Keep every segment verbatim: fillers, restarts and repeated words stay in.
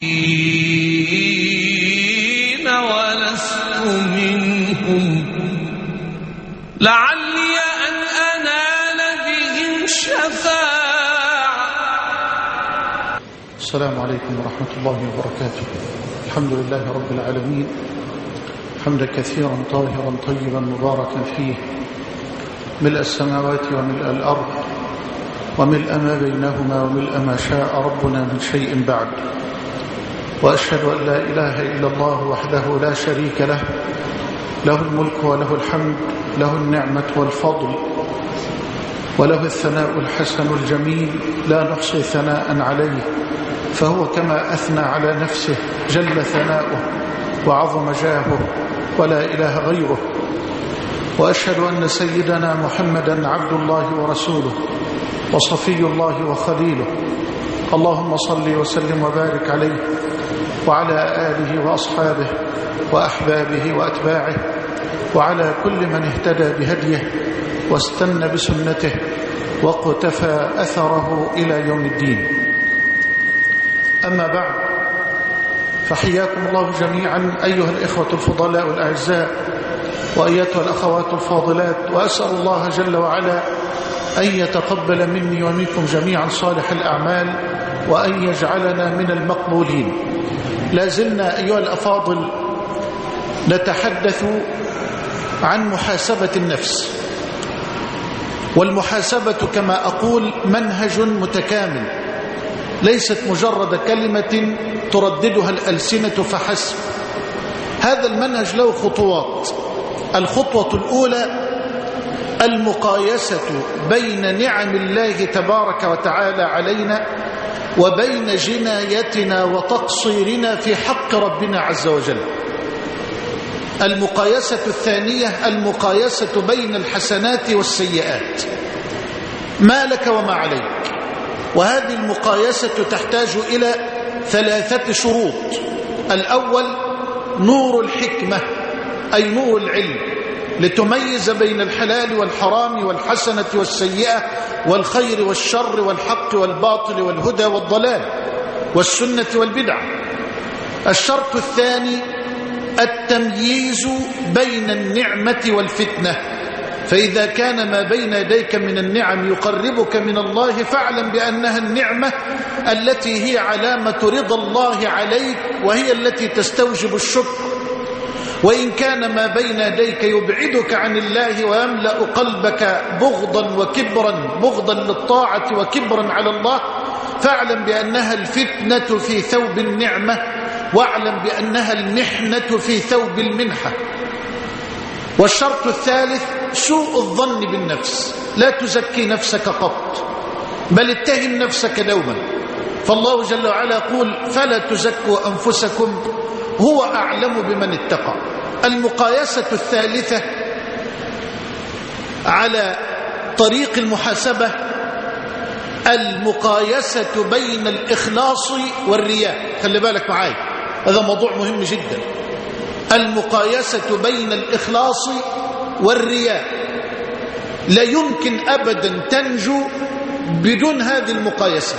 ولست منهم لعلي أن أنال بهم شفاعة. السلام عليكم ورحمة الله وبركاته. الحمد لله رب العالمين، حمدا كثيرا طاهرا طيبا مباركا فيه، ملء السماوات وملء الأرض وملء ما بينهما وملء ما شاء ربنا من شيء بعد. وأشهد أن لا إله إلا الله وحده لا شريك له، له الملك وله الحمد، له النعمة والفضل وله الثناء الحسن الجميل، لا نحصي ثناء عليه، فهو كما أثنى على نفسه جل ثناؤه وعظم جاهه ولا إله غيره. وأشهد أن سيدنا محمدا عبد الله ورسوله وصفي الله وخليله، اللهم صل وسلم وبارك عليه وعلى آله وأصحابه وأحبابه وأتباعه وعلى كل من اهتدى بهديه واستنى بسنته واقتفى أثره إلى يوم الدين. أما بعد، فحياكم الله جميعا أيها الإخوة الفضلاء الأعزاء وأيتها الأخوات الفاضلات، وأسأل الله جل وعلا أن يتقبل مني ومنكم جميعا صالح الأعمال وأن يجعلنا من المقبولين. لازلنا أيها الأفاضل نتحدث عن محاسبة النفس، والمحاسبة كما أقول منهج متكامل، ليست مجرد كلمة ترددها الألسنة فحسب. هذا المنهج له خطوات. الخطوة الأولى المقايسة بين نعم الله تبارك وتعالى علينا وبين جنايتنا وتقصيرنا في حق ربنا عز وجل. المقايسة الثانية المقايسة بين الحسنات والسيئات، ما لك وما عليك. وهذه المقايسة تحتاج إلى ثلاثة شروط. الأول نور الحكمة، أي نور العلم، لتميز بين الحلال والحرام والحسنة والسيئة والخير والشر والحق والباطل والهدى والضلال والسنة والبدعة. الشرط الثاني التمييز بين النعمة والفتنة، فإذا كان ما بين يديك من النعم يقربك من الله فاعلم بأنها النعمة التي هي علامة رضا الله عليك وهي التي تستوجب الشكر. وإن كان ما بين يديك يبعدك عن الله ويملأ قلبك بغضا وكبرا، بغضا للطاعة وكبرا على الله، فاعلم بأنها الفتنة في ثوب النعمة، واعلم بأنها المحنة في ثوب المنحة. والشرط الثالث سوء الظن بالنفس، لا تزكي نفسك قط بل اتهم نفسك دوما، فالله جل وعلا يقول فلا تزكوا أنفسكم هو أعلم بمن اتقى. المقايسة الثالثة على طريق المحاسبة المقايسة بين الإخلاص والرياء. خلي بالك معاي، هذا موضوع مهم جدا. المقايسة بين الإخلاص والرياء، لا يمكن أبدا تنجو بدون هذه المقايسة.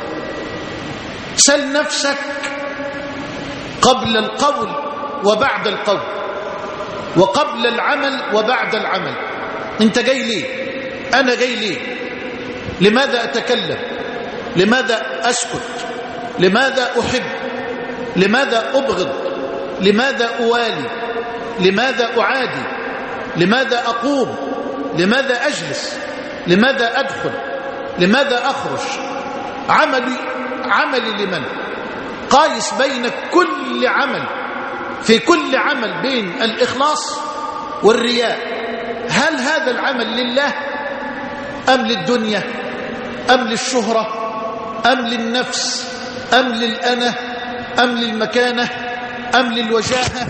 سل نفسك قبل القول وبعد القول، وقبل العمل وبعد العمل. انت جاي ليه؟ انا جاي ليه؟ لماذا اتكلم؟ لماذا اسكت؟ لماذا احب؟ لماذا ابغض؟ لماذا اوالي؟ لماذا اعادي؟ لماذا اقوم؟ لماذا اجلس؟ لماذا ادخل؟ لماذا اخرج؟ عملي عملي لمن؟ قايس بين كل عمل، في كل عمل بين الإخلاص والرياء. هل هذا العمل لله أم للدنيا أم للشهرة أم للنفس أم للأنا أم للمكانة أم للوجاهة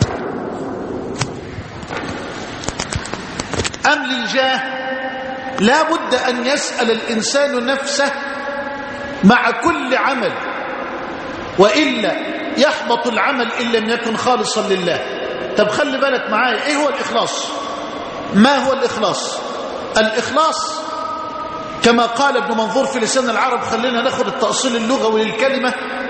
أم للجاه؟ لا بد أن يسأل الإنسان نفسه مع كل عمل، وإلا يحبط العمل إن لم يكن خالصا لله. طب خلي بالك معايا، إيه هو الإخلاص؟ ما هو الإخلاص؟ الإخلاص كما قال ابن منظور في لسان العرب، خلينا ناخد التأصيل اللغوي للكلمة،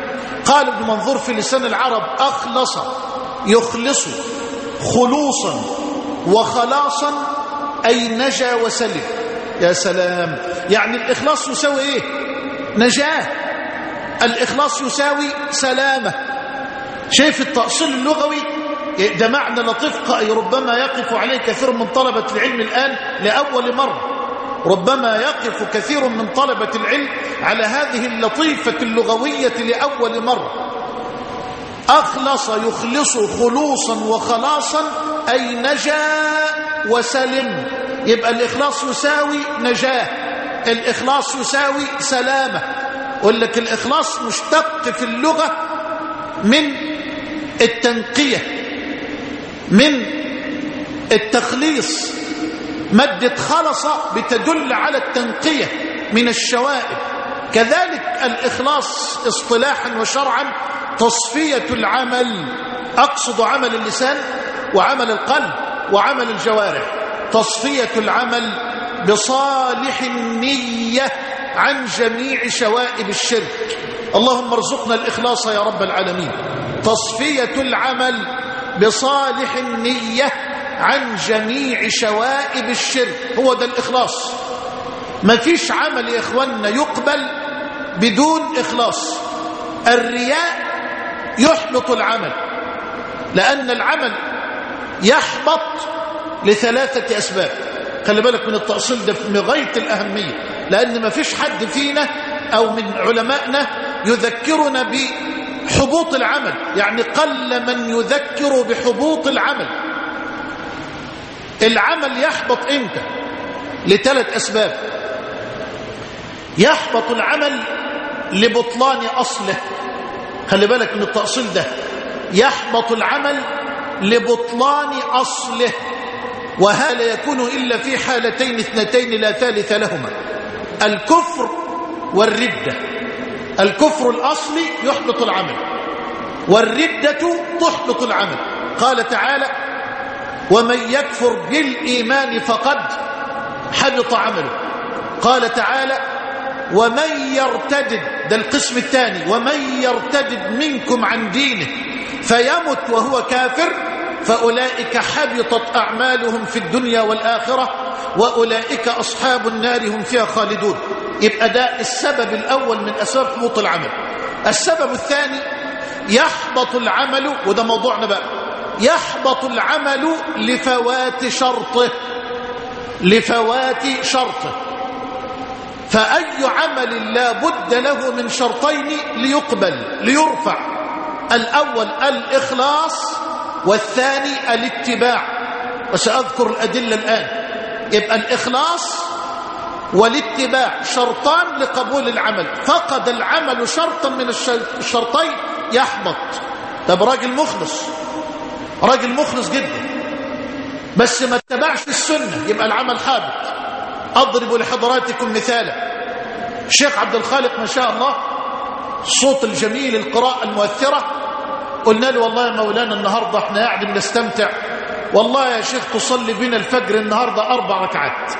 قال ابن منظور في لسان العرب: أخلص يخلص خلوصا وخلاصا أي نجا وسلم. يا سلام، يعني الإخلاص يساوي إيه؟ نجاة. الإخلاص يساوي سلامة. شايف التأصيل اللغوي؟ ده معنى لطيف ربما يقف عليه كثير من طلبة العلم الآن لأول مرة. ربما يقف كثير من طلبة العلم على هذه اللطيفة اللغوية لأول مرة. أخلص يخلص خلوصا وخلاصا أي نجا وسلم. يبقى الإخلاص يساوي نجاة، الإخلاص يساوي سلامة. أقول لك الإخلاص مشتق في اللغة من التنقية، من التخليص. مادة خلص بتدل على التنقية من الشوائب. كذلك الإخلاص اصطلاحا وشرعا تصفية العمل، أقصد عمل اللسان وعمل القلب وعمل الجوارح. تصفية العمل بصالح النية عن جميع شوائب الشرك. اللهم ارزقنا الإخلاص يا رب العالمين. تصفية العمل بصالح النية عن جميع شوائب الشرك، هو ده الإخلاص. ما فيش عمل يا إخواننا يقبل بدون إخلاص. الرياء يحبط العمل، لأن العمل يحبط لثلاثة أسباب. خلي بالك من التأصيل ده من غاية الأهمية، لأن ما فيش حد فينا أو من علمائنا يذكرنا بحبوط العمل، يعني قل من يذكر بحبوط العمل. العمل يحبط إمتى؟ لثلاث أسباب. يحبط العمل لبطلان أصله. خلي بالك من التأصيل ده. يحبط العمل لبطلان أصله، وهذا يكون إلا في حالتين اثنتين لا ثالث لهما: الكفر والردة. الكفر الأصلي يحبط العمل، والردة تحبط العمل. قال تعالى: ومن يكفر بالإيمان فقد حبط عمله. قال تعالى: ومن يرتدد، ده القسم الثاني، ومن يرتدد منكم عن دينه فيمت وهو كافر فأولئك حبطت أعمالهم في الدنيا والآخرة وأولئك أصحاب النار هم فيها خالدون. يبقى ده السبب الأول من أسباب حبوط العمل. السبب الثاني: يحبط العمل، وده موضوعنا بقى، يحبط العمل لفوات شرطه. لفوات شرطه. فأي عمل لا بد له من شرطين ليقبل ليرفع: الأول الإخلاص، والثاني الاتباع، وسأذكر الأدلة الآن. يبقى الإخلاص والاتباع شرطان لقبول العمل. فقد العمل شرطا من الشرطين يحبط. طب راجل مخلص، راجل مخلص جدا، بس ما اتبعش السنة، يبقى العمل حابط. أضرب لحضراتكم مثالا: الشيخ عبد الخالق ما شاء الله، الصوت الجميل، القراءة المؤثرة، قلنا له: والله يا مولانا النهاردة احنا قاعدين نستمتع، والله يا شيخ تصلي بنا الفجر النهاردة أربع ركعات،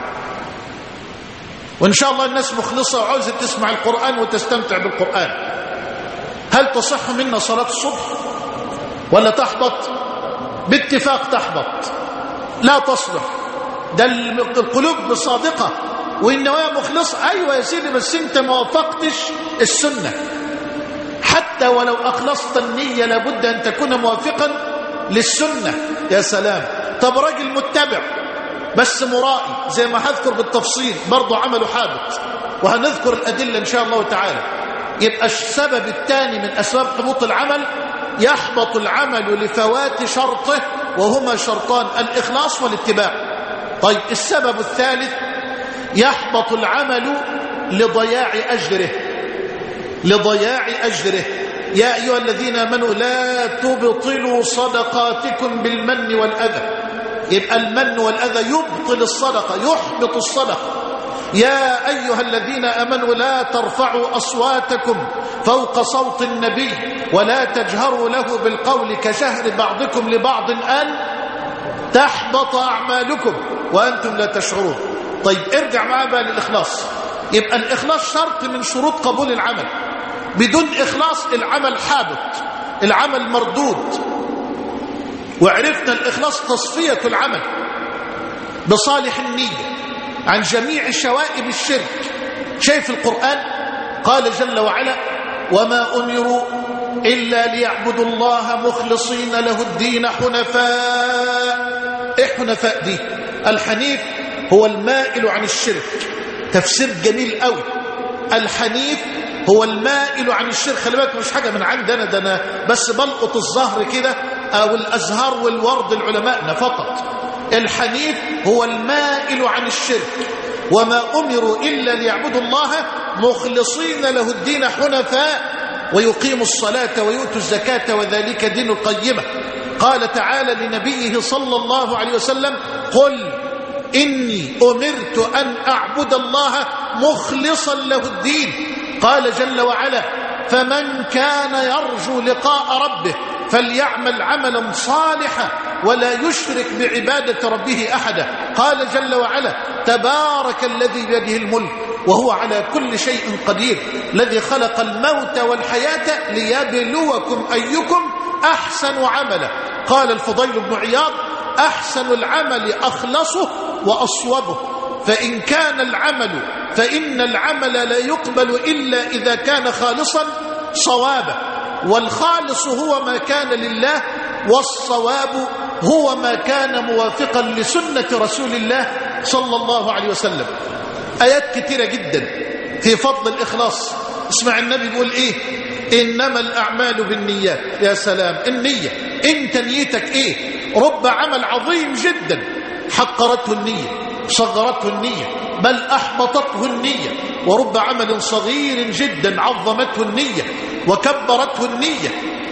وإن شاء الله الناس مخلصة وعاوزة تسمع القرآن وتستمتع بالقرآن. هل تصح منا صلاة الصبح ولا تحبط؟ باتفاق تحبط، لا تصلح. ده القلوب صادقة والنوايا مخلصة. أيوة يا سيدي، بس انت ما وافقتش السنة. حتى ولو أخلصت النية لابد أن تكون موافقا للسنة. يا سلام. طب راجل متبع بس مرائي، زي ما هذكر بالتفصيل، برضو عمله حابط، وهنذكر الأدلة إن شاء الله تعالى. يبقى السبب الثاني من أسباب حبوط العمل: يحبط العمل لفوات شرطه، وهما شرطان: الإخلاص والاتباع. طيب السبب الثالث: يحبط العمل لضياع أجره. لضياع أجره. يا أيها الذين آمنوا لا تبطلوا صدقاتكم بالمن والأذى. يبقى المن والأذى يبطل الصدقة، يحبط الصدقة. يا أيها الذين آمنوا لا ترفعوا أصواتكم فوق صوت النبي ولا تجهروا له بالقول كجهر بعضكم لبعض أن تحبط أعمالكم وأنتم لا تشعرون. طيب ارجع معايا بقى للإخلاص. يبقى الإخلاص شرط من شروط قبول العمل. بدون إخلاص العمل حابط، العمل مردود. وعرفنا الإخلاص تصفية العمل بصالح النية عن جميع شوائب الشرك. شايف القرآن قال جل وعلا: وما أمروا إلا ليعبدوا الله مخلصين له الدين حنفاء. إيه حنفاء دي؟ الحنيف هو المائل عن الشرك. تفسير جميل قوي. الحنيف هو المائل عن الشرك. خلي بالك مش حاجة من عندنا، ده أنا بس بلقط الزهر كده أو الأزهار والورد العلماءنا فقط. الحنيف هو المائل عن الشرك. وما أمروا إلا ليعبدوا الله مخلصين له الدين حنفاء ويقيموا الصلاة ويؤتوا الزكاة وذلك دين القيمة. قال تعالى لنبيه صلى الله عليه وسلم: قل إني أمرت أن أعبد الله مخلصا له الدين. قال جل وعلا: فمن كان يرجو لقاء ربه فليعمل عملا صالحا ولا يشرك بعبادة ربه أحدا. قال جل وعلا: تبارك الذي بيده الملك وهو على كل شيء قدير الذي خلق الموت والحياة ليبلوكم أيكم أحسن عملا. قال الفضيل بن عياض: أحسن العمل أخلصه وأصوبه، فإن كان العمل فإن العمل لا يقبل إلا إذا كان خالصا صوابا، والخالص هو ما كان لله، والصواب هو ما كان موافقا لسنة رسول الله صلى الله عليه وسلم. آيات كثيرة جدا في فضل الإخلاص. اسمع النبي بيقول إيه: إنما الأعمال بالنيات. يا سلام، النية، انت نيتك إيه؟ رب عمل عظيم جدا حقرته النية، صغرته النية، بل أحبطته النية، ورب عمل صغير جدا عظمته النية وكبرته النية.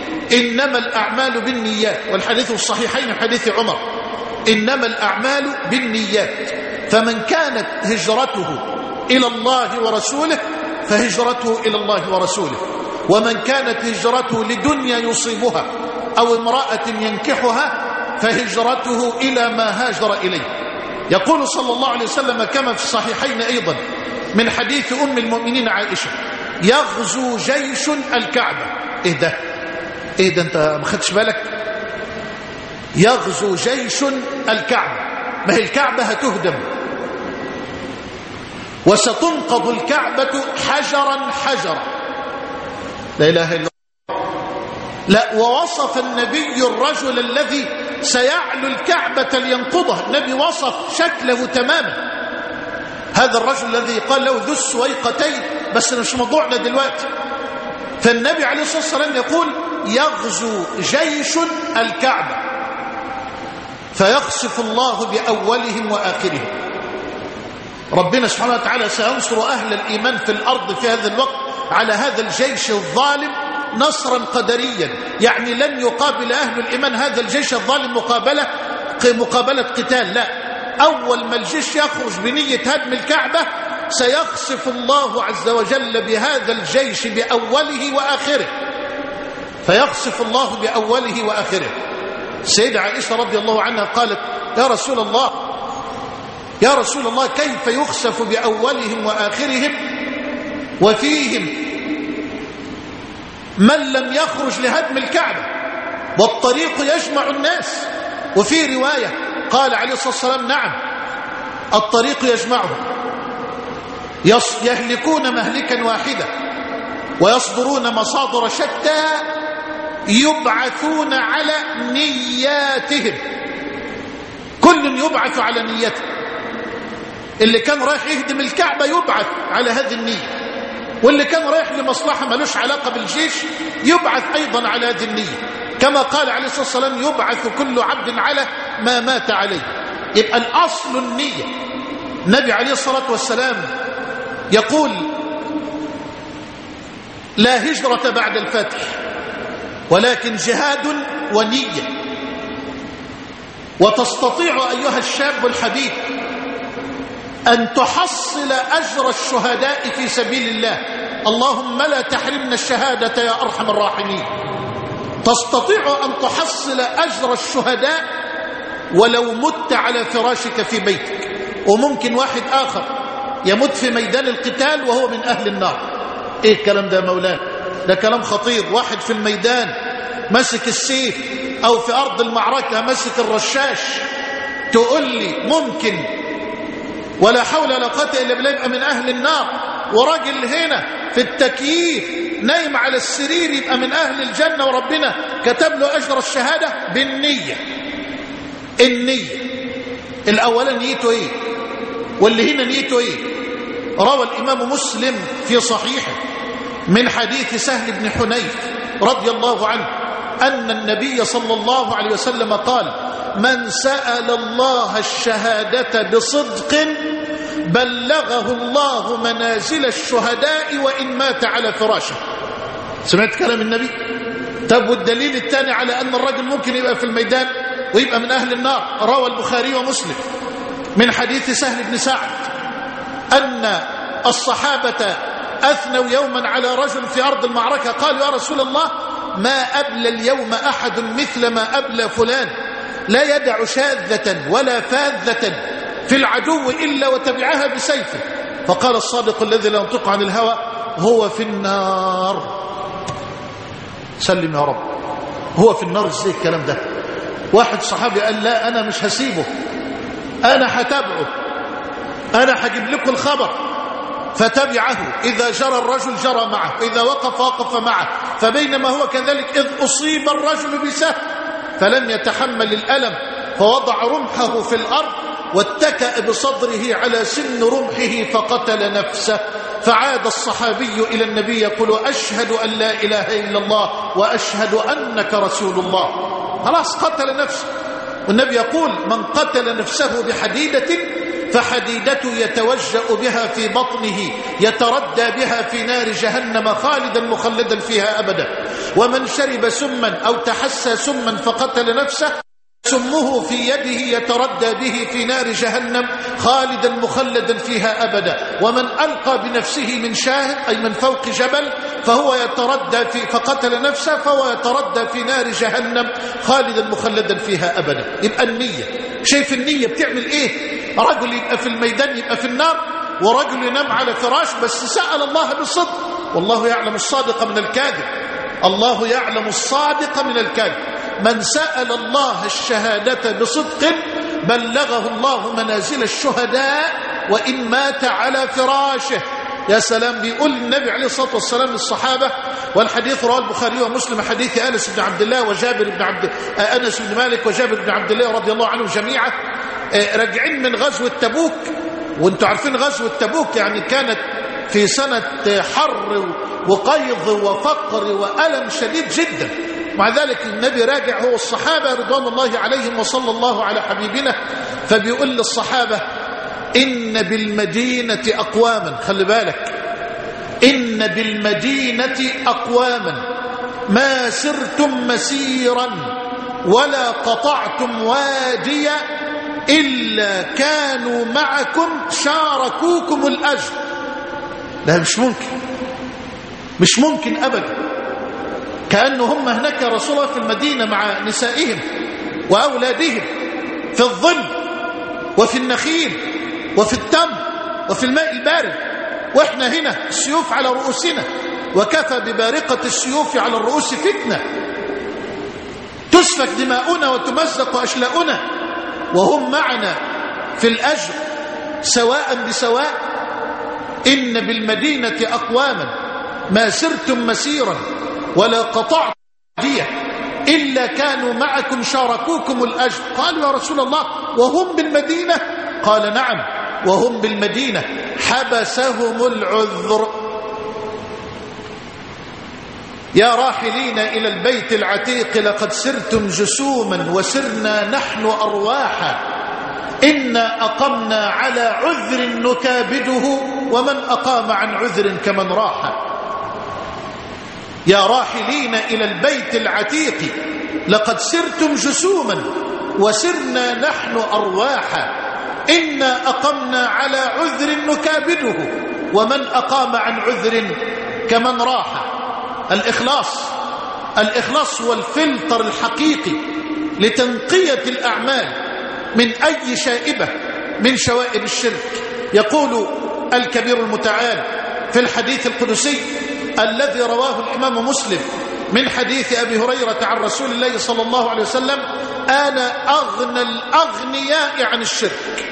إنما الأعمال بالنيات، والحديث الصحيحين من حديث عمر: إنما الأعمال بالنيات، فمن كانت هجرته إلى الله ورسوله فهجرته إلى الله ورسوله، ومن كانت هجرته لدنيا يصيبها أو امرأة ينكحها فهجرته إلى ما هاجر إليه. يقول صلى الله عليه وسلم كما في الصحيحين أيضا من حديث أم المؤمنين عائشة: يغزو جيش الكعبة. إيه ده؟ إيه ده؟ أنت ما خدتش بالك؟ يغزو جيش الكعبة، ما هي الكعبة هتهدم وستنقض الكعبة حجرا حجرا. لا إله إلا الله. لا، ووصف النبي الرجل الذي سيعلو الكعبة لينقضها. النبي وصف شكله تماما. هذا الرجل الذي قال له ذو السويقتين، بس مش موضوعنا دلوقتي. فالنبي عليه الصلاة والسلام يقول: يغزو جيش الكعبة فيخسف الله بأولهم وآخرهم. ربنا سبحانه وتعالى سينصر أهل الإيمان في الأرض في هذا الوقت على هذا الجيش الظالم نصرا قدريا، يعني لن يقابل أهل الإيمان هذا الجيش الظالم مقابلة مقابلة قتال، لا، أول ما الجيش يخرج بنية هدم الكعبة سيخسف الله عز وجل بهذا الجيش بأوله وآخره، فيخسف الله بأوله وآخره. السيدة عائشة رضي الله عنها قالت: يا رسول الله يا رسول الله كيف يخسف بأولهم وآخرهم وفيهم من لم يخرج لهدم الكعبة والطريق يجمع الناس؟ وفي رواية قال عليه الصلاة والسلام: نعم، الطريق يجمعهم، يهلكون مهلكا واحدة ويصدرون مصادر شتى يبعثون على نياتهم. كل يبعث على نيته. اللي كان رايح يهدم الكعبة يبعث على هذه النية، واللي كان رايح لمصلحة ملوش علاقة بالجيش يبعث أيضا على هذه النية، كما قال عليه الصلاة والسلام: يبعث كل عبد على ما مات عليه. يبقى الأصل النية. النبي عليه الصلاة والسلام يقول: لا هجرة بعد الفتح ولكن جهاد ونية. وتستطيع أيها الشاب الحبيب أن تحصل أجر الشهداء في سبيل الله. اللهم لا تحرمنا الشهادة يا أرحم الراحمين. تستطيع أن تحصل أجر الشهداء ولو مت على فراشك في بيتك. وممكن واحد آخر يمت في ميدان القتال وهو من أهل النار. إيه الكلام ده يا مولانا؟ ده كلام خطير. واحد في الميدان مسك السيف أو في أرض المعركة مسك الرشاش، تقول لي ممكن ولا حول ولا قوة إلا بالله يبقى من أهل النار، وراجل هنا في التكييف نايم على السرير يبقى من أهل الجنة وربنا كتب له أجر الشهادة؟ بالنية. النية الأولى نيته إيه واللي هنا نيته إيه؟ روى الإمام مسلم في صحيحه من حديث سهل بن حنيف رضي الله عنه أن النبي صلى الله عليه وسلم قال: من سأل الله الشهادة بصدق بلغه الله منازل الشهداء وإن مات على فراشه. سمعت كلام النبي؟ طب والدليل الثاني على أن الرجل ممكن يبقى في الميدان ويبقى من أهل النار، روى البخاري ومسلم من حديث سهل بن سعد أن الصحابة أثنوا يوما على رجل في أرض المعركة، قالوا: يا رسول الله، ما أبلى اليوم أحد مثل ما أبلى فلان، لا يدع شاذة ولا فاذة في العدو إلا وتبعها بسيفه. فقال الصادق الذي لا ينطق عن الهوى: هو في النار. سلم يا رب. هو في النار ازاي الكلام ده؟ واحد صحابي قال: لا، أنا مش هسيبه، أنا هتابعه، أنا هجيب لكم الخبر. فتبعه، إذا جرى الرجل جرى معه، إذا وقف وقف معه. فبينما هو كذلك إذ أصيب الرجل بسهم فلم يتحمل الألم فوضع رمحه في الأرض واتكأ بصدره على سن رمحه فقتل نفسه. فعاد الصحابي إلى النبي يقول: أشهد أن لا إله إلا الله وأشهد أنك رسول الله. خلاص قتل نفسه. والنبي يقول: من قتل نفسه بحديدة فحديدته يتوجأ بها في بطنه يتردى بها في نار جهنم خالدا مخلدا فيها أبدا. ومن شرب سما أو تحسى سما فقتل نفسه سمه في يده يتردى به في نار جهنم خالدا مخلدا فيها أبدا. ومن ألقى بنفسه من شاهد أي من فوق جبل فهو يتردى في فقتل نفسه فهو يتردى في نار جهنم خالدا مخلدا فيها أبدا. يبقى النية، شايف النية بتعمل إيه؟ رجل يبقى في الميدان يبقى في النار، ورجل ينام على فراش بس سأل الله بالصدق، والله يعلم الصادق من الكاذب. الله يعلم الصادق من الكاذب. من سأل الله الشهادة بصدق بلغه الله منازل الشهداء وإن مات على فراشه. يا سلام. بيقول النبي عليه الصلاة والسلام للصحابة، والحديث رواه البخاري ومسلم، حديث أنس بن عبد الله وجابر بن عبد أنس بن مالك وجابر بن عبد الله رضي الله عنهم جميعا، راجعين من غزوة تبوك. وانتم عارفين غزوة تبوك يعني كانت في سنة حر وقيض وفقر وألم شديد جدا. مع ذلك النبي راجع هو الصحابة رضوان الله عليهم وصلى الله على حبيبنا، فبيقول للصحابة: إن بالمدينة أقواما، خلي بالك، إن بالمدينة أقواما ما سرتم مسيرا ولا قطعتم واديا إلا كانوا معكم شاركوكم الأجر. لا مش ممكن، مش ممكن أبدا. كأنه هم هناك يا رسول الله في المدينة مع نسائهم وأولادهم في الظل وفي النخيل وفي التمر وفي الماء البارد، وإحنا هنا السيوف على رؤوسنا، وكفى ببارقة السيوف على الرؤوس فتنة تسفك دماؤنا وتمزق أشلاؤنا، وهم معنا في الأجر سواء بسواء. إن بالمدينة أقواما ما سرتم مسيرا ولا قطعتم واديا إلا كانوا معكم شاركوكم الأجر. قالوا: يا رسول الله، وهم بالمدينة؟ قال: نعم، وهم بالمدينة حبسهم العذر. يا راحلين إلى البيت العتيق لقد سرتم جسوما وسرنا نحن أرواحا، إنا أقمنا على عذر نكابده ومن أقام عن عذر كمن راح. يا راحلين إلى البيت العتيق لقد سرتم جسوما وسرنا نحن أرواحا، إنا أقمنا على عذر نكابده ومن أقام عن عذر كمن راح. الإخلاص الإخلاص هو الفلتر الحقيقي لتنقية الأعمال من أي شائبة من شوائب الشرك. يقول الكبير المتعال في الحديث القدسي: الذي رواه الإمام مسلم من حديث أبي هريرة عن رسول الله صلى الله عليه وسلم: أنا أغنى الأغنياء عن الشرك.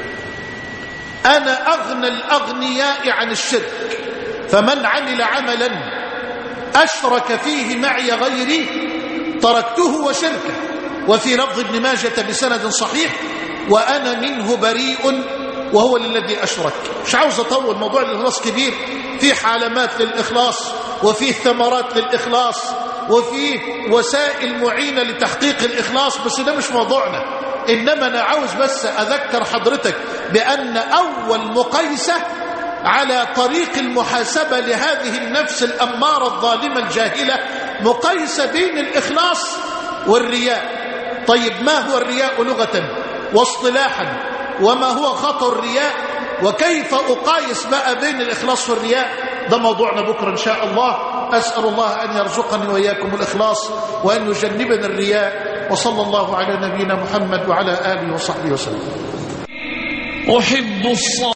أنا أغنى الأغنياء عن الشرك، فمن عمل عملا أشرك فيه معي غيري تركته وشركه. وفي لفظ ابن ماجة بسند صحيح: وأنا منه بريء وهو للذي أشرك. مش عاوز أطول، موضوع الإخلاص كبير، فيه علامات للإخلاص، وفيه ثمرات للإخلاص، وفيه وسائل معينة لتحقيق الإخلاص، بس ده مش موضوعنا. إنما أنا عاوز بس أذكر حضرتك بأن أول مقايسة على طريق المحاسبة لهذه النفس الأمارة الظالمة الجاهلة مقايسة بين الإخلاص والرياء. طيب ما هو الرياء لغة واصطلاحا، وما هو خطر الرياء، وكيف أقايس بقى بين الإخلاص والرياء؟ ده موضوعنا بكرة إن شاء الله. أسأل الله أن يرزقني وإياكم الإخلاص وأن يجنبنا الرياء. وصلى الله على نبينا محمد وعلى آله وصحبه وسلم. أحب الصلاة